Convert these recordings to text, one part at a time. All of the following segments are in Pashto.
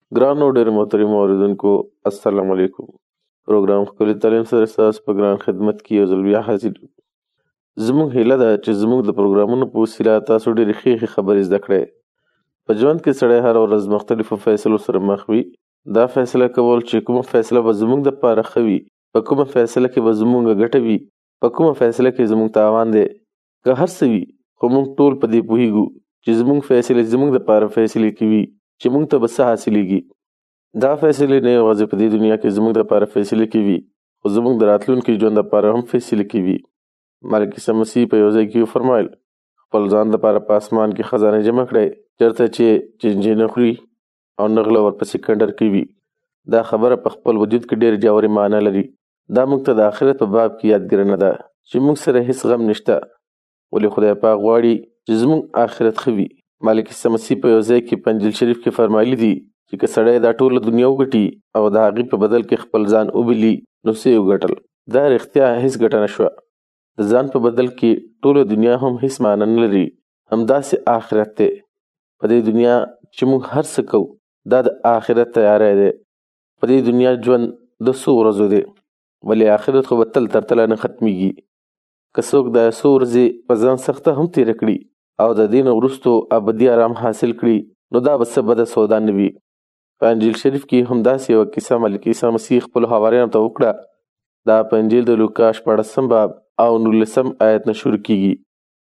ګرانو ډېر محترم اوریدونکو السلام علیکم. پروګرام ښکلي تعلیم سره ستاسو په ګران خدمت کې یو ځل بیا حاضر یو. زموږ هیله ده چې زموږ د پروګرامونو په وسیله تاسو ډېرې ښې خبرې زده کړئ. په ژوند کې سړی هره ورځ مختلفو فیصلو سره مخ وي. دا فیصله کول چې کومه فیصله به زموږ دپاره ښه وي، په کومه فیصله کې به زموږ ګټه وي، په کومه فیصله کې زموږ تاوان دی، که هر څه وي خو موږ ټول په دې پوهیږو چې زموږ فیصلې زموږ دپاره فیصلې کوي چې موږ ته به څه حاصلېږي. دا فیصلې نه یوازې په دې دنیا کې زموږ دپاره فیصلې کوي، خو زموږ د راتلونکي ژوند دپاره هم فیصلې کوي. ملک عیسی مسیح په یو ځای کې وفرمایل خپل ځان دپاره په اسمان کې خزانې جمع کړئ، چېرته چې چینجي نه خوري او نه غله ورپسې کنډر کوي. دا خبره په خپل وجود کې ډېرې ژورې معنی لري. دا موږ ته د آخرت په باب کې یادګرنه ده چې موږ سره هېڅ غم نشته، ولې خدای پاک غواړي چې زموږ آخرت ښه وي. ملک عیسی مسیح په یو ځای کې په انجیل شریف کې فرمایلی دي چې که سړی دا ټوله دنیا وګټي او د هغې په بدل کې خپل ځان وبلي نو څه یې وګټل؟ دا رښتیا هېڅ ګټه نه شوه. د ځان په بدل کې ټوله دنیا هم هېڅ معنی نه لري. همداسې آخرت دی. په دې دنیا چې موږ هر څه کوو دا د آخرت تیاری دی. په دې دنیا ژوند د څو ورځو دی، ولې آخرت خو به تل تر تله نه ختمیږي. که څوک دا څو ورځې په ځان سخته هم تېره کړي او د دې نه وروستو ابدي آرام حاصل کړي نو دا به څه بده سودا نه وي. په انجیل شریف کې همداسې یوه کیسه ملک عیسی مسیح خپلو حواریانو ته وکړه. دا په انجیل د لوکا 14 باب او 19 آیت نه شروع کیږي.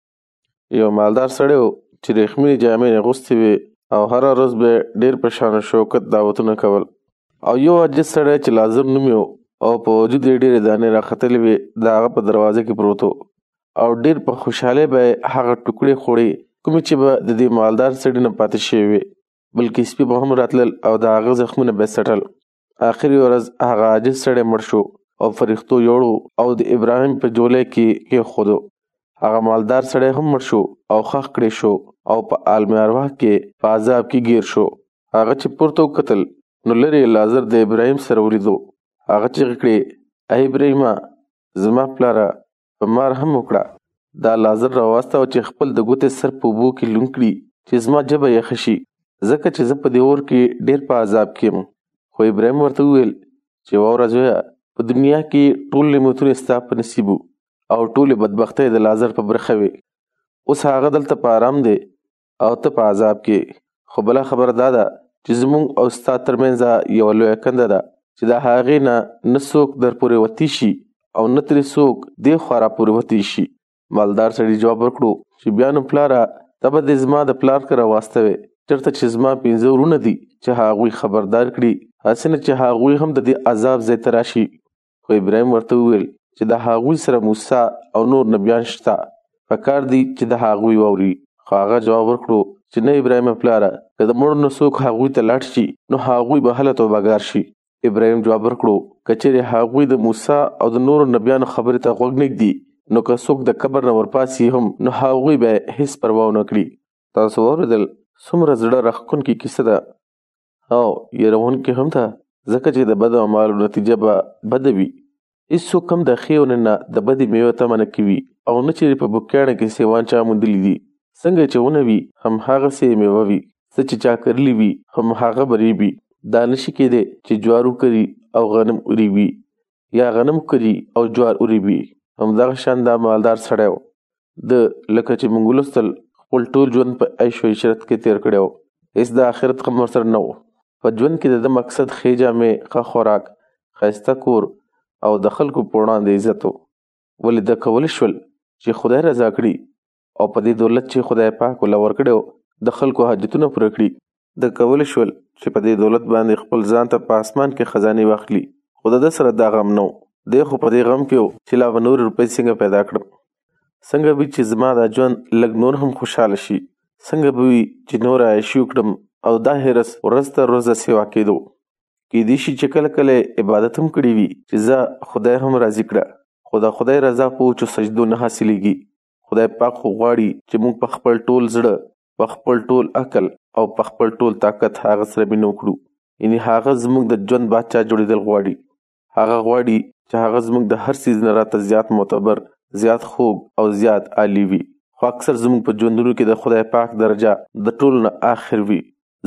یو مالدار سړی و چې ریښمینې جامې اغوستې وې او هره ورځ به ډېر په شان و شوکت دعوتونه کول. او یو عاجز سړی چې لازم نوم یې او په وجود یې ډېرې دانې راختلې وې د هغه په دروازه کې پروت و او ډېر په خوشحالۍ به یې هغه ټوکړې خوړې کومې چې به د دې مالدار سړي نه پاتې شوې وې، بلکې سپي به هم راتلل او د هغه زخمونه به یې څټل. آخري ورځ هغه عاجز سړی مړ شو او فرښتو یوړو او د ابراهیم په جولۍ کې کېښودو. هغه مالدار سړی هم مړ شو او ښخ کړی شو او په عالم ارواح کې په عذاب کې ګیر شو. هغه چې پورته وکتل نو لرې لازر د ابراهیم سره ولیدو. هغه چیغې کړې ای ابراهیمه زما پلاره په ما رحم وکړه. دا لازر راواستوه چې خپل د ګوتې سر په اوبو کې لوند کړي چې زما ژبه یخه شي، ځکه چې زه په دې اور کې ډېر په عذاب کې یم. خو ابراهیم ورته وویل چې واوره زویه، په دنیا کې ټول نعمتونه ستا په نصیب او ټولې بدبختۍ د لازر په برخه وې. اوس هغه دلته په آرام دی او ته په عذاب کې. خو بله خبره دا ده چې زموږ او ستا ترمنځ یوه لویه کنده ده چې د هغې نه څوک در پورې وتی شي او نه ترې څوک دې خوا را پورې وتی شي. مالدار سړي جواب ورکړو چې بیا نو پلاره ته به دې زما د پلار که راواستوې، چېرته چې زما 5 ورونه دي چې هغوی خبردار کړي، هسې نه چې هغوی هم د دې عذاب ځای ته راشي. خو ابراهیم ورته وویل چې د هغوی سره موسی او نور نبیان شته، پکار دی چې د هغوی واوري. خو هغه جواب ورکړو چې نه ابراهیم پلاره، که د مړو نه څوک هغوی ته لاړ شي نو هغوی به هله توبهګار شي. ابراهیم جواب ورکړو که چېرې هغوی د موسی او د نورو نبیانو خبرې ته غوږ نږدي نو که څوک د قبر نه ورپاسي هم نو هغوی به هېڅ پروا ونه کړي. تاسو واورېدل څومره زړه راښکونکې کیسه ده او یېروونکې هم ده، ځکه چې د بدو اعمالو نتیجه به بده وي. هېڅوک هم د ښې ونې نه د بدې میوې تمه نه کوي او نه چېرې په بوکیاڼه کې سیوان چا موندلي دي. څنګه چې ونه وي هم هغسې میوه وي، څه چې چا کرلي وي هم هغه به ریبي. دا نشي کېدی چې جوار وکري او غنم وریبي یا غنم وکري او جوار وریبي. همدغه شان دا مالدار سړی و، د لکه چې موږ ولوستل خپل ټول ژوند په عیش و عشرت کې تېر کړی و. هېڅ د آخرت غم ورسره نه و. په ژوند کې د ده مقصد ښې جامې، ښه خوراک، ښایسته کور او د خلکو په وړاندې عزت و. ولې ده کولی شول چې خدای رضا کړي او په دې دولت چې خدای پاک ورله ورکړی و د خلکو حاجتونه پوره کړي. ده کولی شول چې په دې دولت باندې خپل ځان ته په اسمان کې خزانې واخلي، خو د ده سره دا غم نه و. دی خو په دې غم کې و چې لا به نورې روپۍ څنګه پیدا کړم، څنګه به چې زما دا ژوند لږ نور هم خوشحاله شي، څنګه به وي چې نور عیشي وکړم. او دا حرص ورځ تر ورځه سیوا کېدو. کېدای شي چې کله کله عبادت هم کړی وي چې زه خدای هم راضي کړه، خو د خدای رضا په وچو سجدو نه حاصلېږي. خدای پاک خو غواړي چې موږ په خپل ټول زړه، په خپل ټول عقل او په خپل ټول طاقت هغه سره مینه وکړو. یعنې هغه زموږ د ژوند باچا جوړېدل غواړي. هغه غواړي چې هغه زموږ د هر څیز نه راته زیات معتبر، زیات خوږ او زیات عالی وي. خو اکثر زموږ په ژوندونو کې د خدای پاک درجه د ټولو نه آخر وي.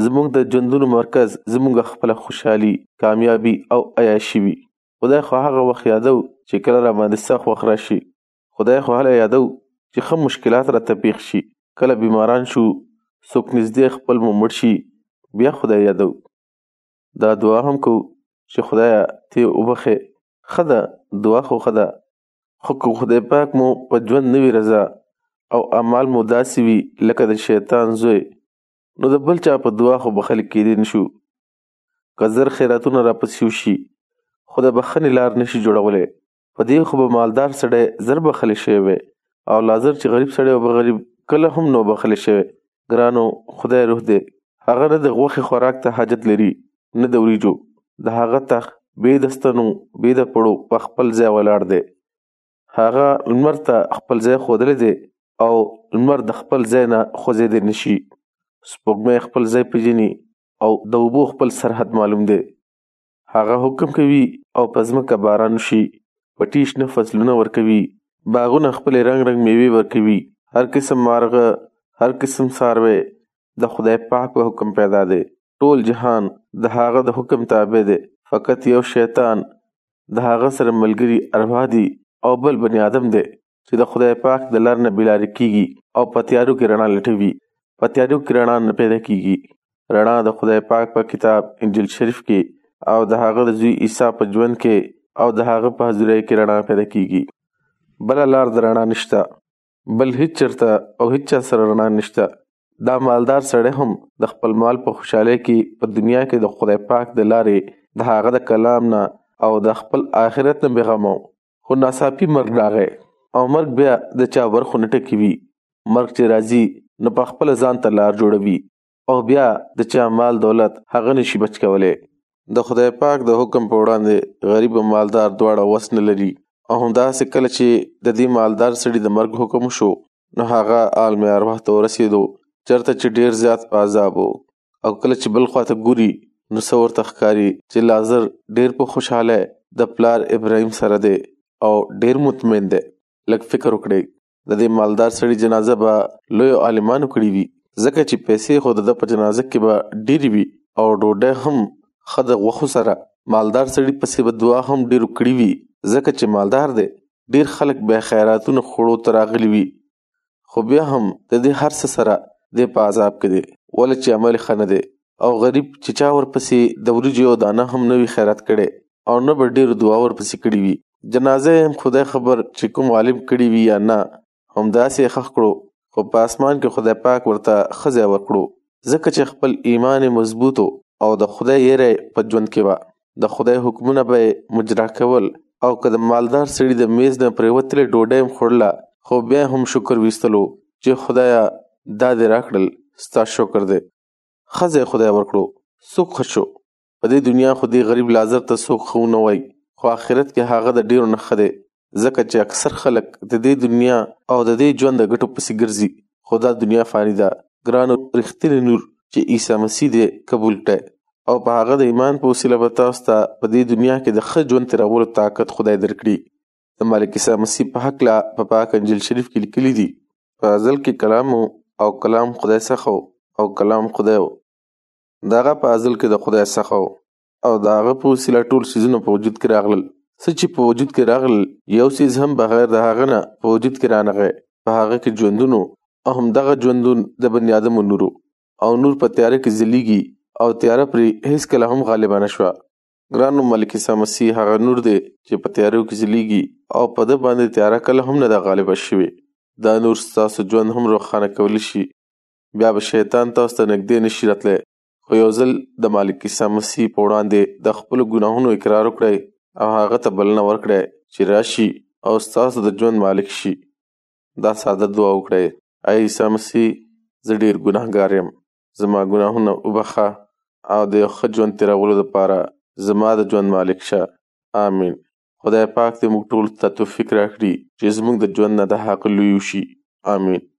زموږ د ژوندونو مرکز زموږ خپله خوشحالي، کامیابي او عیاشي وي. خدای خو هغه وخت یادو چې کله را باندې سخت وخت راشي. خدای خو هله یادو چې ښه مشکلات راته پیښ شي. کله بیماران شو، څوک نږدې خپل مو مړ شي، بیا خدای یادو. دا دعا هم کو چې خدایه ته یې وبخې. ښه ده، دعا خو ښه ده، خو که خدای پاک مو په ژوند نه وي رضا او اعمال مو داسې وي لکه د شیطان زوی، نو د بل چا په دعا خو بخښل کېدی نشو. که زر خیراتونه راپسې وشي خو د بښنې لار نشي جوړولی. په دې خو به مالدار سړی زر بخښلی شوی وی، او لازر چې غریب سړی و به غریب کله هم نو بخښلی شوی. ګرانو خدای روح دی، هغه نه د غوښې خوراک ته حاجت لري نه د وریجو. د هغه تخت بې د ستنو بې د پړو په خپل ځای ولاړ دی. هغه لمر ته خپل ځای ښودلی دی او لمر د خپل ځای نه خوځېدی نشي. سپوږمۍ خپل ځای پېژني او د اوبو خپل سرحد معلوم دی. هغه حکم کوي او په ځمکه باران وشي، پټي شنه فصلونه ورکوي، باغونه خپلې رنګ رنګ میوې ورکوي. هر قسم مارغه، هر قسم څاروی د خدای پاک په حکم پیدا دی. ټول جهان د هغه د حکم تابع دی. فقط یو شیطان د هغه سره ملګري ارواح دي او بل بني آدم دی چې د خدای پاک د لار نه بېلارې کېږي او په تیارو کې رڼا لټوي. په تیارو کې رڼا نه پیدا کېږي. رڼا د خدای پاک په کتاب انجیل شریف کې او د هغه د زوی عیسی په ژوند کې او د هغه په حضورۍ کې رڼا پیدا کېږي. بله لار د رڼا نشته، بل هیڅ چرته او هیڅ چا سره رڼا نشته. دا مالدار سړی هم د خپل مال په خوشحالۍ کې په دنیا کې د خدای پاک د لارې د هغه د کلام نه او د خپل آخرت نه بېغمه و. خو ناڅاپي مرګ راغی او مرګ بیا د چا برخو نه ټکي وي. مرګ چې راځي نو په خپله ځان ته لار جوړوي او بیا د چا مال دولت هغه نشي بچ کولی. د خدای پاک د حکم په وړاندې غریب او مالدار دواړه وس نه لري. او همداسې کله چې د دې مالدار سړي د مرګ حکم شو نو هغه عالم ارواح ته ورسېدو چېرته چې ډېر زیات په عذاب و. او کله چې بل خواته ګوري نو څه ورته ښکاري چې لازر ډېر په خوشحالی د پلار ابراهیم سره دی او ډېر مطمئن دی. لږ فکر وکړئ، د دې مالدار سړي جنازه به لویو عالمانو کړي وي، ځکه چې پیسې خو د ده په جنازه کې به ډېرې وي او ډوډۍ هم ښه د غوښو سره. مالدار سړي پسې به دعا هم ډېرو کړي وي، ځکه چې مالدار دی. ډېر خلک بیا خیراتونه خوړو ته راغلي وي، خو بیا هم د دې هر څه سره دی په عذاب کې دی، ولې چې عمل ښه نه دی. او غریب چې چا ورپسې د وریجو یو دانه هم نه وي خیرات کړی او نه به ډېرو دعا ورپسې کړي وي. جنازه هم خدای خبر چې کوم عالم کړي وي یا نه، همداسې یې ښخ کړو. خو په اسمان کې خدای پاک ورته ښه ځای ورکړو، ځکه چې خپل ایمان یې مضبوط او د خدای یېره په ژوند کې وه. د خدای حکمونه به یې مجرا کول. او که د مالدار سړي د میز نه پرېوتلې ډوډۍ هم خوړله، خو بیا هم شکر ویستلو چې خدایه دا دې راکړل، ستا شکر دی. ښه ځای خدای ورکړو، څوک ښه شو. په دې دنیا خو دې غریب لازر ته څوک ښه ونه وایي، خو آخرت کې هغه د ډېرو نه ښه دی، ځکه چې اکثر خلک د دې دنیا او د دې ژوند د ګټو پسې ګرځي. خو دا دنیا فاني ده. ګرانو رښتینی نور چې عیسی مسیح دی قبول کړئ او په هغه د ایمان په وسیله به تاسو ته په دې دنیا کې د ښه ژوند تېرولو طاقت خدای درکړي. د مالک عیسی مسیح په هکله په پاک انجیل شریف کې لیکلي دي، په ازل کې کلام او کلام خدای څخه او کلام خدای و. د هغه په ازل کې د خدای څخه او د هغه په وسیله ټول څیزونه په وجود کې راغلل. څه چې په وجود کې راغلل، یو څیز هم بغیر د هغه نه په وجود کې رانغی. په هغه کې ژوندون او همدغه ژوندون د بني آدمو نور او نور په تیاره کې ځلیږي او تیاره پرې هیڅکله هم غالبه نه شوه. ګرانو ملک عیسی مسیح هغه نور دی چې په تیارو کې ځلیږي او په ده باندې تیاره کله هم نه ده غالبه شوې. دا نور ستاسو ژوند هم روښانه کولی شي. بیا به شیطان تاسو ته نږدې نشي راتلی. خو یو ځل د مالک عیسی مسیح په وړاندې د خپلو ګناهونو اقرار وکړئ او هغه ته بلنه ورکړئ چې راشي او ستاسو د ژوند مالک شي. دا ساده دعا وکړئ: ای عیسی مسیح، زه ډېر ګناهګار یم، زما ګناهونه وبخه او د یو ښه ژوند تېرولو دپاره زما د ژوند مالک شه. آمین. خدای پاک دې موږ ټولو ته توفیق راکړي چې زموږ د ژوند نه د هغه لوی وشي. آمین.